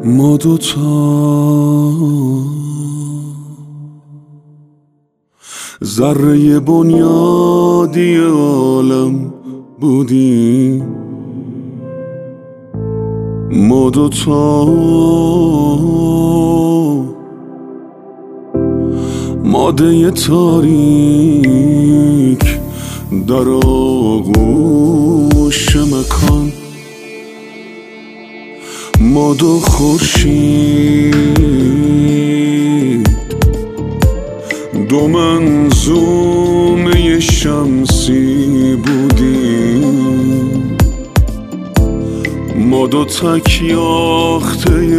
ما دوتا ذره بنیادی عالم بودیم، ما دوتا ماده تاریک در آغوش مکان، ما دو خورشید دو منظومه شمسی بودیم، ما دو تک یاخته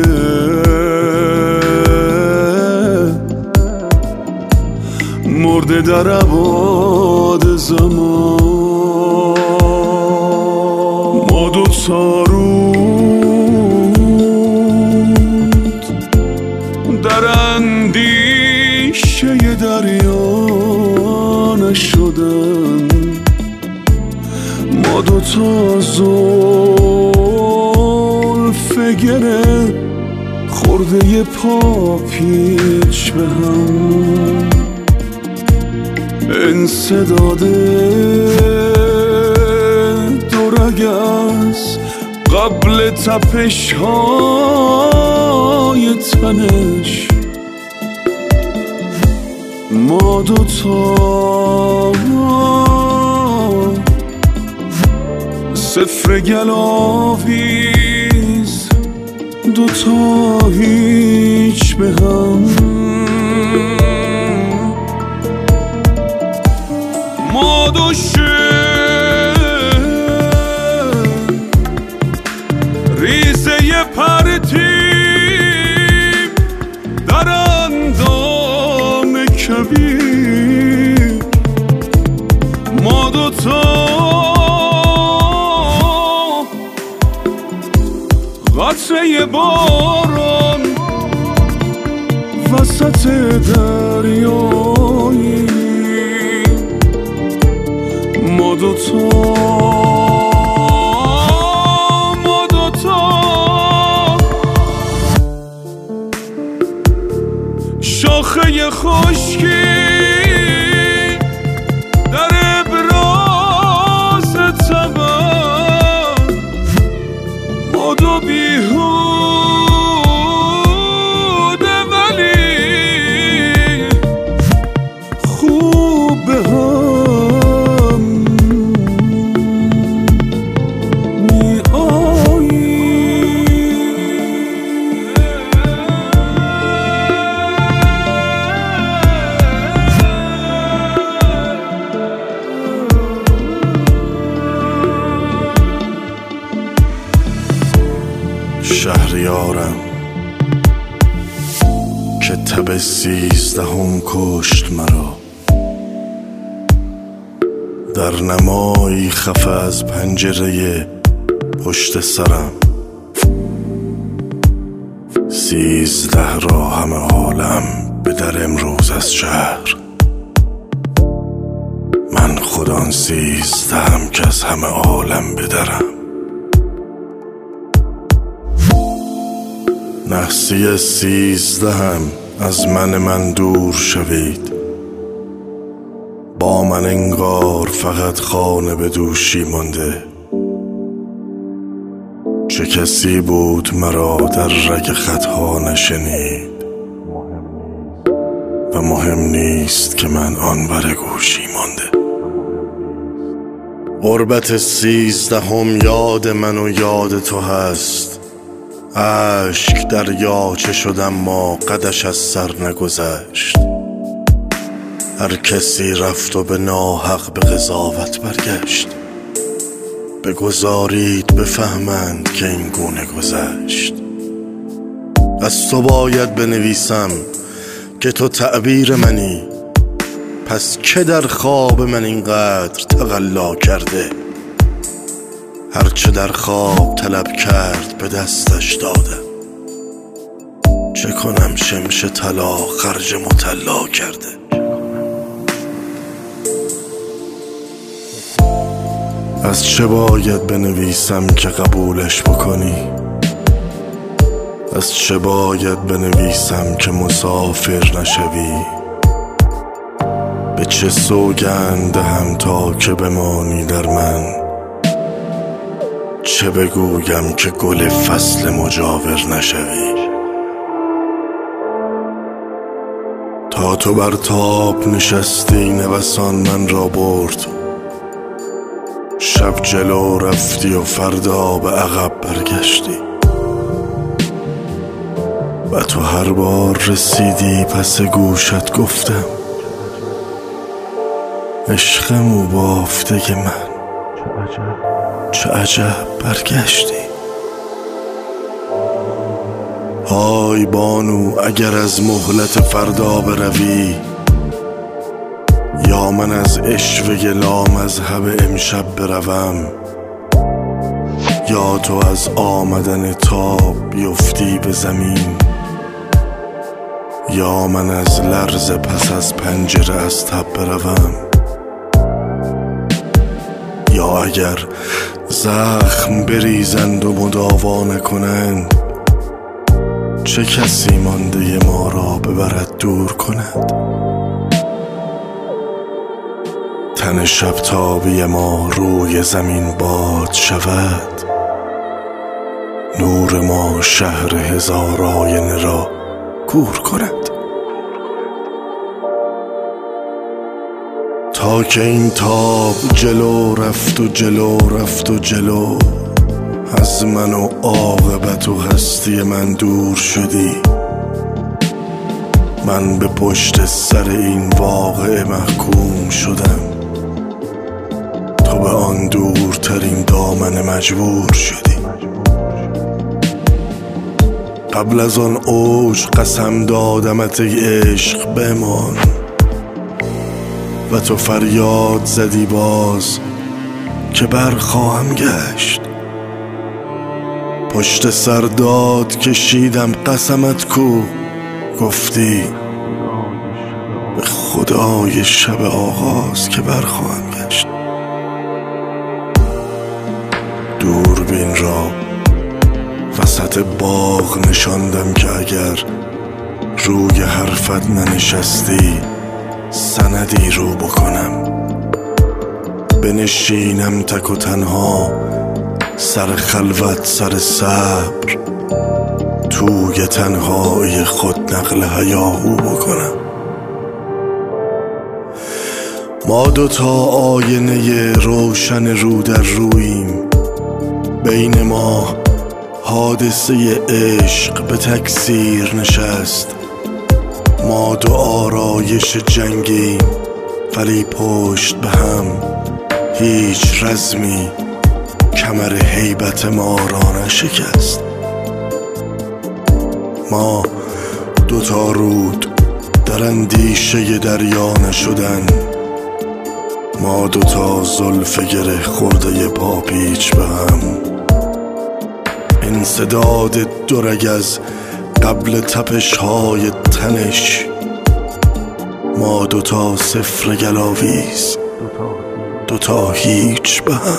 مرده در ابعاد زمان، ما دو تارود در اندیشه دریا نشدن، ما دو تا زلف گره خورده پا پیچ به هم، انسداد دو رگز قبل تپش های تنش، ما دوتا صفر گلاویز دوتا هیچ به هم، ما دو ریزه پرتیم در اندام کبیر، ما دوتا قطره باران وسط دریایی، ما دوتا شاخه خشکی در ابراز طبع، ما دو بیهوده ولی خوب به هم می آیی. شهریارم که تب 13 کشت مرا، در نمایی خفه از پنجره پشت سرم، 13 را همه عالم به در امروز از شهر، من خود آن 13 که از همه عالم بدرم. نحسی 13 از من دور شوید، با من انگار فقط خانه به دوشی مانده، چه کسی بود مرا در رگ خطها نشنید و مهم نیست که من آن ور گوشی مانده. غربت 13 یاد من و یاد تو هست، اشک دریاچه شد اما قدش از سر نگذشت، هر کسی رفت و به ناحق به قضاوت برگشت، بگذارید بفهمند که این گونه گذشت. از تو باید بنویسم که تو تعبیر منی، پس که در خواب من اینقدر تقلا کرده، هرچه در خواب طلب کرد به دستش دادم، چه کنم شمش طلا خرج مطلا کرده. از چه باید بنویسم که قبولش بکنی، از چه باید بنویسم که مسافر نشوی؟ به چه سوگند دهم تا که بمانی در من؟ چه بگویم که گل فصل مجاور نشوی؟ تا تو بر تاب نشستی نوسان من را برد، شب جلو رفتی و فردا به عقب برگشتی. و تو هر بار رسیدی پس گوشت گفتم عشقم و بافته من، چه عجب برگشتی. های بانو اگر از مهلت فردا بروی، یا من از عشوه لامذهب امشب بروم، یا تو از آمدن تاب بیفتی به زمین، یا من از لرز پس از پنجره از تب بروم. یا اگر زخم بریزند و مداوا نکنند، چه کسی مانده ما را ببرد دور کند؟ تن شب تابی ما روی زمین باد شود، نور ما شهر هزار آینه را کور کند. تا که این تاب جلو رفت و جلو رفت و جلو، از من و عاقبت و هستی من دور شدی. من به پشت سر این واقعه محکوم شدم، تو به آن دورترین دامن مجبور شدی. قبل از آن اوج قسم دادمت ای عشق بمان، و تو فریاد زدی باز که برخواهم گشت. پشت سر داد کشیدم قسمت کو، گفتی به خدای شب آغاز که برخواهم گشت. دوربین را وسط باغ نشاندم که اگر روی حرفت ننشستی سندی رو بکنم. بنشینم تک و تنها سر خلوت سر صبر، توی تنهایی خود نقل هیاهو بکنم. ما دوتا آینه روشن رو در روییم، بین ما حادثه عشق به تکثیر نشست. ما دو آرایش جنگیم ولی پشت به هم، هیچ رزمی کمر هیبت ما را نشکست. ما دوتا رود در اندیشه دریا نشدن، ما دوتا زلف گره خورده پاپیچ به هم. انسداد دو رگ از قبل تپش های تنش، ما دوتا صفر گلاویز، دوتا هیچ به هم.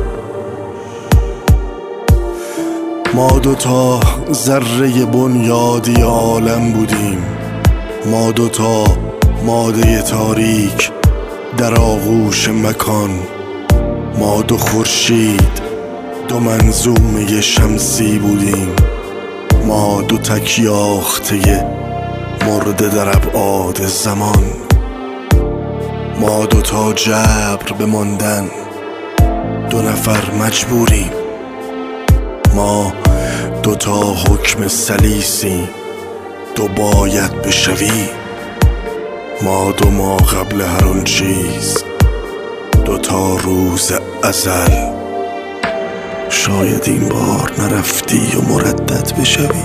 ما دوتا ذره بنیادی عالم بودیم، ما دوتا ماده تاریک در آغوش مکان، ما دو خورشید دو منظومه شمسی بودیم، ما دو تکیاخته مرده در ابعاد زمان، ما دوتا جبر بماندن دو نفر مجبوریم، ما دوتا حکم سلیسی دو باید بشوی، ما دو ما قبل هر اون چیز دوتا روز ازل، شاید این بار نرفتی و مردد بشوی.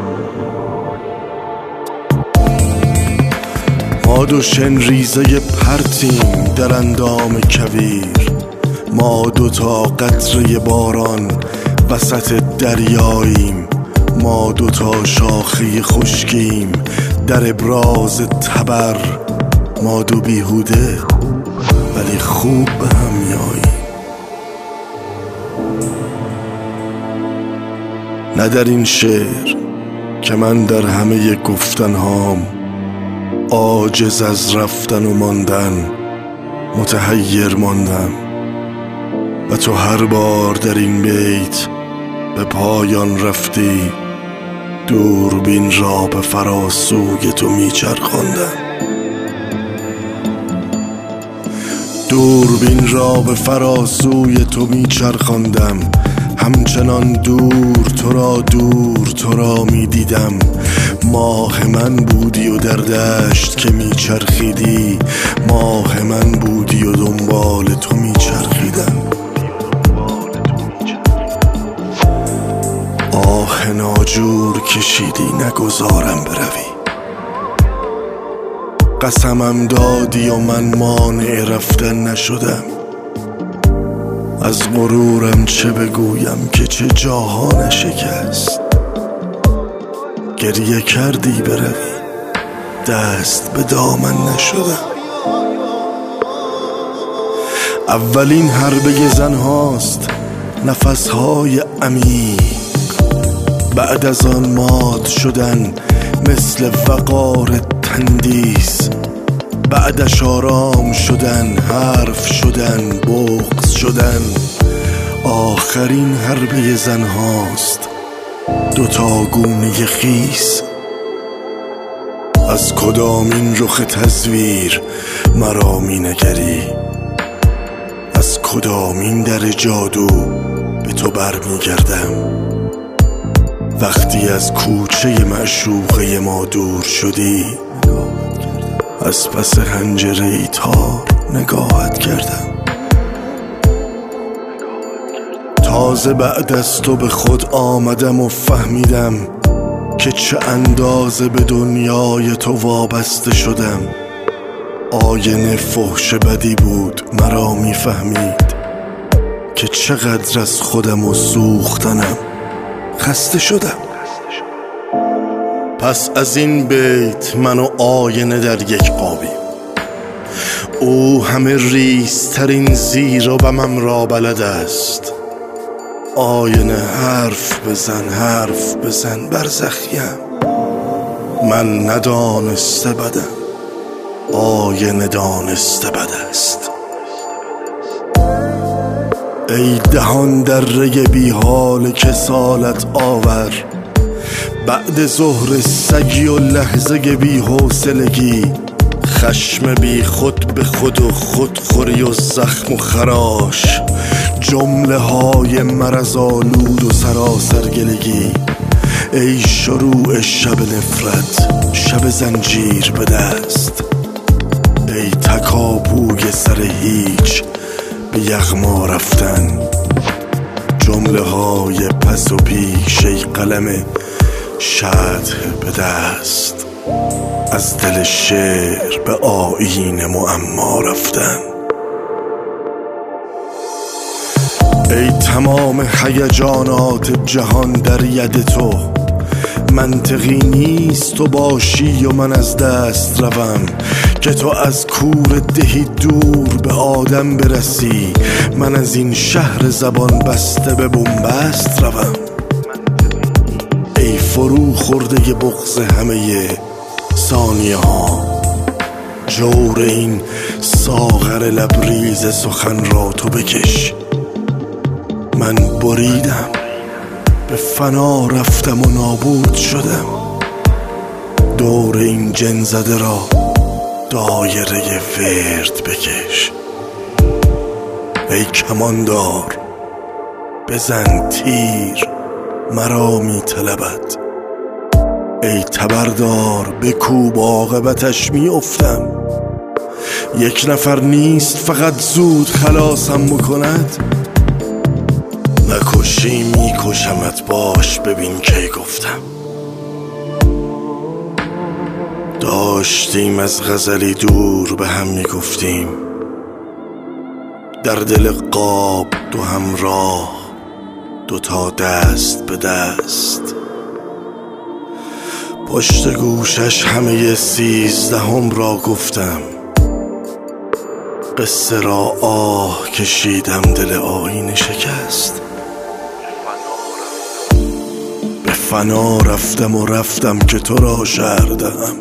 ما دو شن ریزه پرتیم در اندام کویر، ما دوتا قطره باران وسط دریاییم، ما دوتا شاخه خشکیم در ابراز تبر، ما دو بیهوده ولی خوب به هم میاییم. نه در این شعر که من در همه گفتنهام عاجز از رفتن و ماندن متحیر ماندم و تو هر بار در این بیت به پایان رفتی دوربین را به فراسوی تو میچرخاندم. دوربین را به فراسوی تو میچرخاندم، همچنان دور تو را میدیدم. ماه من بودی و در دشت که میچرخیدی، ماه من بودی و دنبال تو میچرخیدم. آه ناجور کشیدی نگذارم بروی، قسمم دادی و من مانع رفتن نشدم. از غرورم چه بگویم که چه جاها نشکست. گریه کردی بروی دست به دامن نشدم. اولین حربه زن هاست نفسهای عمیق، بعد از آن مات شدن مثل وقار تندیس، بعدش آرام شدن، حرف شدن، بغض شدن. آخرین حربه زن هاست دوتا گونه خیس. از کدامین رخ تصویر مرا می نگری، از کدامین در جادو به تو برمی گردم. وقتی از کوچه معشوقه ما دور شدی، از پس حنجره تار نگاهت کردم. تازه بعد از تو به خود آمدم و فهمیدم که چه اندازه به دنیای تو وابسته شدم. آینه فحش بدی بود مرا میفهمید که چقدر از خودم و سوختنم خسته شدم. پس از این بیت من و آینه در یک قابیم. او همه ریزترین زیر و بمم را بلد است. آینه حرف بزن برزخیم. من ندانسته بدم، آینه دانسته بد است. ای دهان دره بی حال کسالت آور، بعد ظهر سگی و لحظه بی حوصلگی، خشم بی خود به خود و خودخوری و زخم و خراش، جمله های مرض‌آلود و سراسر گلگی. ای شروع شب نفرت، شب زنجیر به دست، ای تکاپوی سر هیچ به یغما رفتن، جمله های پس و پیش، ای قلم شطح به دست، از دل شعر به آیین معما رفتن. ای تمام هیجانات جهان در ید تو، منطقی نیست تو باشی و من از دست روم، که تو از کور دهی دور به آدم برسی، من از این شهر زبان بسته به بنبست روم. ای فرو خورده بغض همه ثانیه ها، جور این ساغر لبریز سخن را تو بکش. من بریدم، به فنا رفتم و نابود شدم. دور این جن زده را دایره ورد بکش. ای کماندار بزن تیر، مرا می طلبد. ای تبردار بکوب، عاقبتش می افتم. یک نفر نیست فقط زود خلاصم بکند. نکشی می کشمت، باش ببین کی گفتم. داشتیم از غزلی دور به هم می گفتیم، در دل قاب دو همراه، دوتا دست به دست. پشت گوشش همه 13 را گفتم، قصه را آه کشیدم، دل آینه شکست. به فنا رفتم و رفتم که تو را شرح دهم.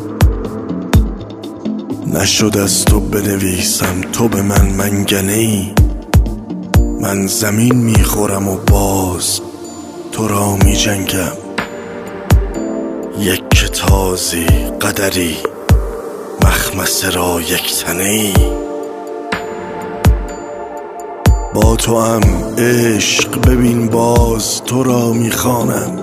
نشد از تو بنویسم تو به من منگنه ای. من زمین میخورم و باز تو را می جنگم. یک تازی قدری مخمسه را یک تنه ای. با تو هم عشق ببین باز تو را میخوانم.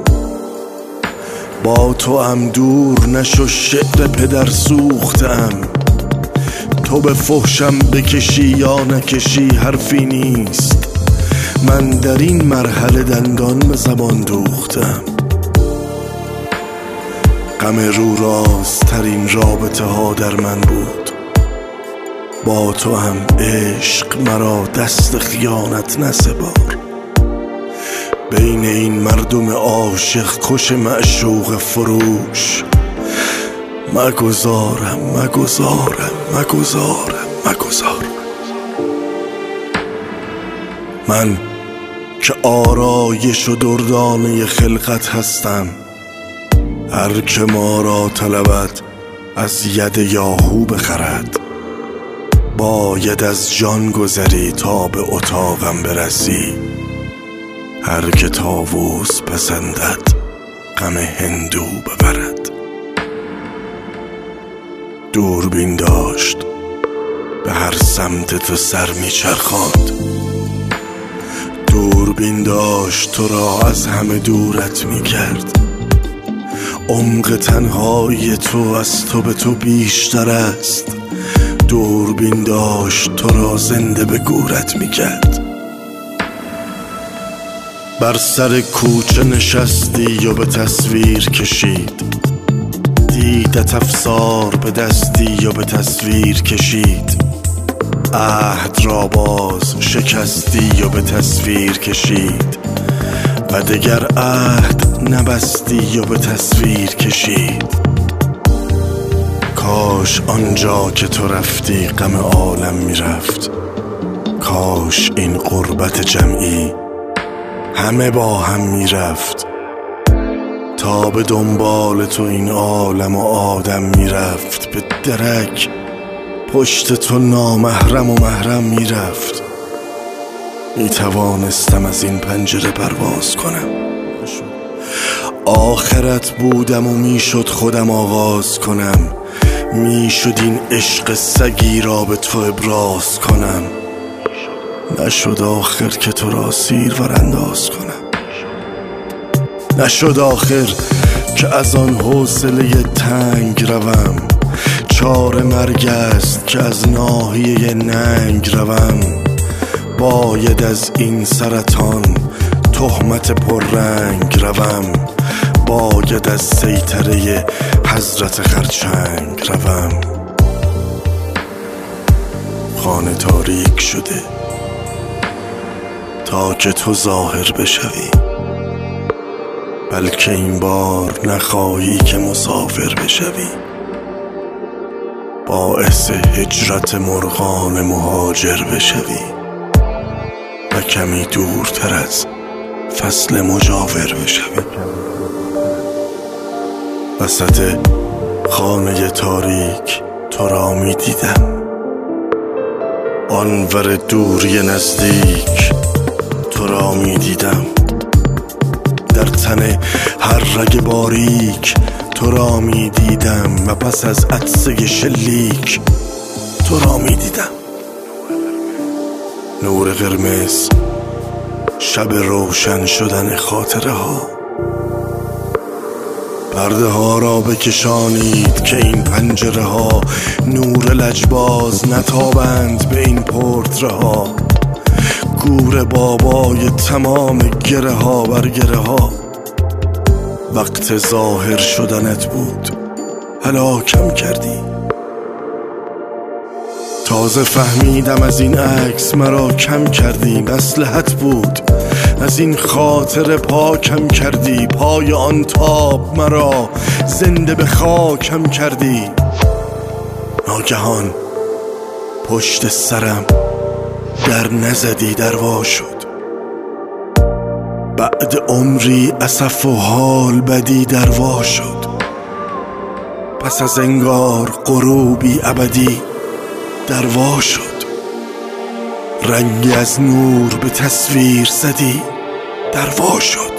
با تو هم دور نشو شعر پدر سوختم. تو به فحشم بکشی یا نکشی حرفی نیست. من در این مرحله دندان به زبان دوختم. غم رو رازترین رابطه ها در من بود. با تو هم عشق مرا دست خیانت نسپار. بین این مردم عاشق کش معشوق فروش مگذارم مگذارم مگذارم مگذارم. من که آرایش و دردانه خلقت هستم. هر که ما را طلبد از ید یاهو بخرد. باید از جان گذری تا به اتاقم برسی. هر که طاووس پسندد غم هندو ببرد. دوربین داشت به هر سمت تو سر میچرخاند. دوربین داشت تو را از همه دورت میکرد. عمق تنهایی تو از تو به تو بیشتر است. دوربین داشت تو را زنده به گورت میکرد. بر سر کوچه نشستی و به تصویر کشید. دیدت افسار به دستی و به تصویر کشید. عهد را باز شکستی و به تصویر کشید. و دگر عهد نبستی و به تصویر کشید. کاش آنجا که تو رفتی غم عالم میرفت. کاش این غربت جمعی همه با هم میرفت. تا به دنبال تو این عالم و آدم میرفت. به درک پشت تو نامحرم و محرم میرفت. میتوانستم از این پنجره پرواز کنم. آخرت بودم و میشد خودم آغاز کنم. میشد این عشق سگی را به تو ابراز کنم. نشد آخر که تو را سیرور انداز کنم. نشد آخر که از آن حوصله تنگ روم. چاره مرگ است که از ناحیه ننگ روم. باید از این سرطان تهمت پررنگ روم. باید از سیطره حضرت خرچنگ روم. خانه تاریک شده تا که تو ظاهر بشوی. بلکه این بار نخواهی که مسافر بشوی. باعث هجرت مرغان مهاجر بشوی و کمی دورتر از فصل مجاور بشوی. وسط خانه تاریک تو را می دیدم. آنور دوری نزدیک تو را می دیدم. در تن هر رگ باریک تو را می دیدم. و پس از عطسه شلیک تو را می دیدم. نور قرمز شب روشن شدن خاطره ها. پرده ها را بکشانید که این پنجره ها نور لجباز نتابند به این پورتره ها. گور بابای تمام گره ها بر گره ها. وقت ظاهر شدنت بود هلاکم کردی. تازه فهمیدم از این عکس مرا کم کردی. مصلحت بود از این خاطر پاکم کردی. پای آن تاب مرا زنده به خاکم کردی. ناگهان پشت سرم در نزدی در وا شد. بعد عمری اسف و حال بدی دروا شد. پس از انگار غروبی ابدی دروا شد. رنگی از نور به تصویر زدی دروا شد.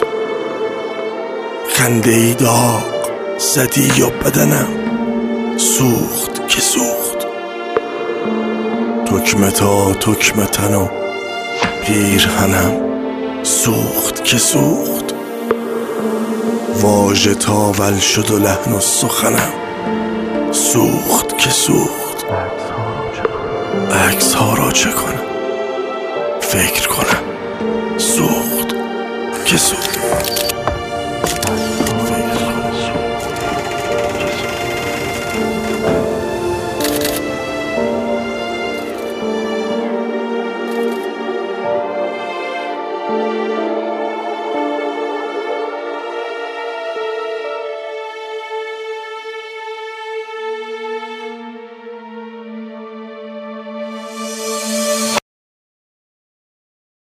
خنده ای داغ زدی یا بدنم سوخت که سوخت. تکمه تا تکمه تن و پیرهنم سوخت که سوخت. واژه تاول شد و لحن و سخنم سوخت که سوخت. عکس ها را چه کنم فکر کنم سوخت که سوخت.